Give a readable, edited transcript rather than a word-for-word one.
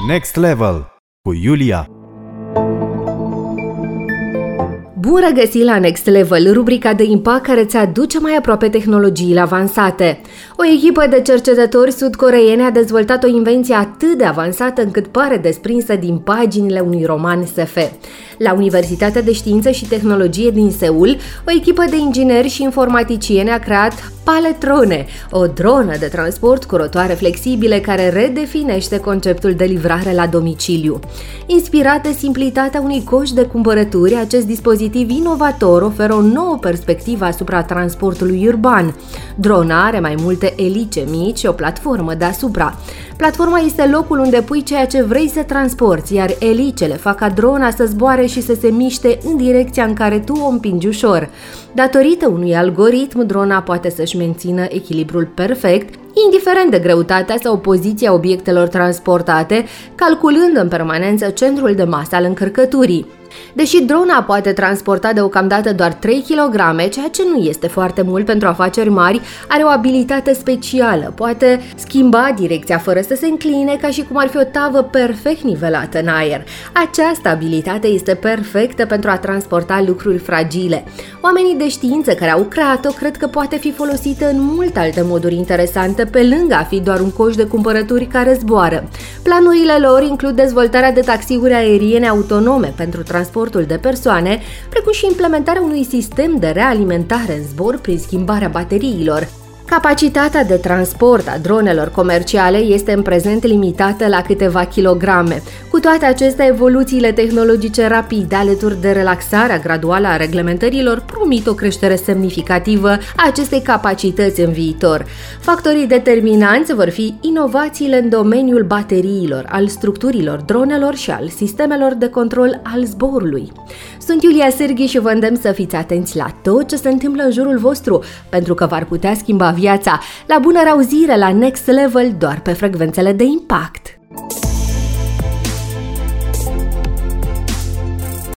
Next Level cu Iulia. Bun regăsit la Next Level, rubrica de impact care îți aduce mai aproape tehnologiile avansate. O echipă de cercetători sud-coreeni a dezvoltat o invenție atât de avansată încât pare desprinsă din paginile unui roman SF. La Universitatea de Știință și Tehnologie din Seul, o echipă de ingineri și informaticieni a creat Paletrone, o dronă de transport cu rotoare flexibile care redefinește conceptul de livrare la domiciliu. Inspirat de simplitatea unui coș de cumpărături, acest dispozitiv inovator oferă o nouă perspectivă asupra transportului urban. Drona are mai multe elice mici și o platformă deasupra. Platforma este locul unde pui ceea ce vrei să transporti, iar elicele fac ca drona să zboare și să se miște în direcția în care tu o împingi ușor. Datorită unui algoritm, drona poate să-și mențină echilibrul perfect, indiferent de greutatea sau poziția obiectelor transportate, calculând în permanență centrul de masă al încărcăturii. Deși drona poate transporta deocamdată doar 3 kg, ceea ce nu este foarte mult pentru afaceri mari, are o abilitate specială. Poate schimba direcția fără să se încline, ca și cum ar fi o tavă perfect nivelată în aer. Această abilitate este perfectă pentru a transporta lucruri fragile. Oamenii de știință care au creat-o cred că poate fi folosită în multe alte moduri interesante, pe lângă a fi doar un coș de cumpărături care zboară. Planurile lor includ dezvoltarea de taxiuri aeriene autonome pentru transportul de persoane, precum și implementarea unui sistem de realimentare în zbor prin schimbarea bateriilor. Capacitatea de transport a dronelor comerciale este în prezent limitată la câteva kilograme. Cu toate acestea, evoluțiile tehnologice rapide, alături de relaxarea graduală a reglementărilor, promit o creștere semnificativă a acestei capacități în viitor. Factorii determinanți vor fi inovațiile în domeniul bateriilor, al structurilor dronelor și al sistemelor de control al zborului. Sunt Iulia Sârghi și vă îndemn să fiți atenți la tot ce se întâmplă în jurul vostru, pentru că v-ar putea schimba viața. La bună reauzire la Next Level, doar pe frecvențele de impact!